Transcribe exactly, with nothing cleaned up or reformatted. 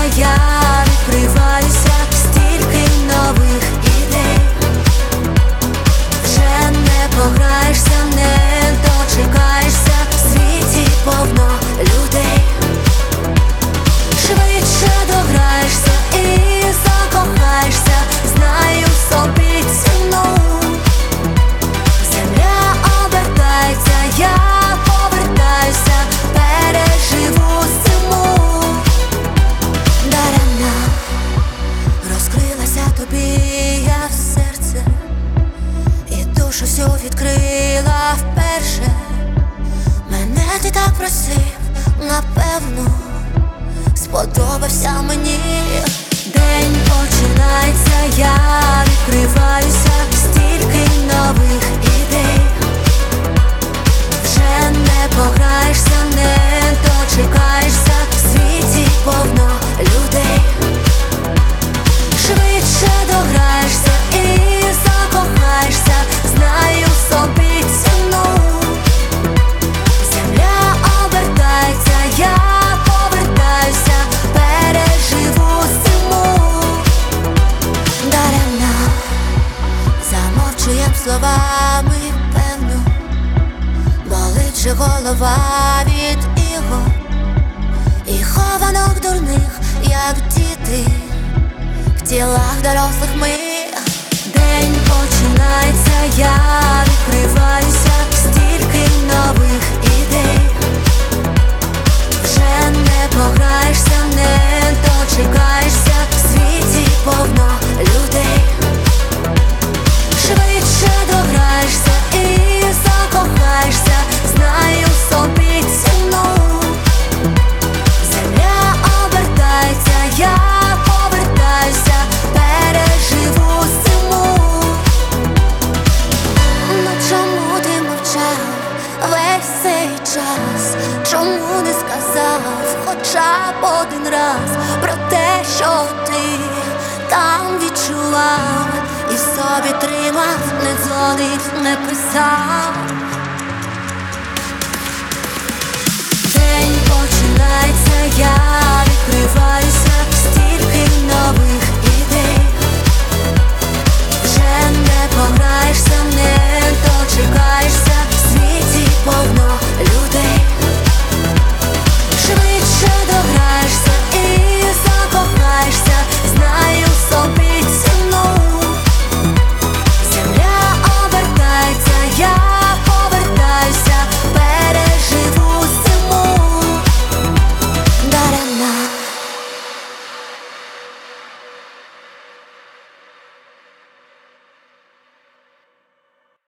я відкриваюся, стільки нових ідей. Вже не пограєшся, не дочекаєшся, в світі повно людей. Швидше дограєшся і закохаєшся, знаю собі ціну. Земля обертається, я повертаюся, переживу зиму. Даремно розкрилася тобі я в серце, і душу всю відкрила вперше. Мене ти так просив, напевно, сподобався мені. День починається, я відкриваюся, стільки нових ідей. Вже не пограєшся, не дочекаєшся, в світі повно людей. Швидше дограєшся і закохаєшся, знаю собі ціну. Земля обертається, я повертаюся, переживу зиму. Даремно замовчуєм словами, певно, болить же голова від ігор і хованок дурних, як діти, в тілах дорослих ми. День починається, я відкриваюся, стільки нових ідей. Вже не пограєшся, не дочекаєшся, в світі повно людей. Швидше дограєшся і закохаєшся, знаю собі ціну. Земля обертається, я повертаюся, переживу зиму. Ну чому ти мовчав весь цей час? Чому не сказав хоча б один раз про те, що ти там відчував, і в собі тримав, не дзвонив, не писав? День починається, я відкриваюся, стільки нових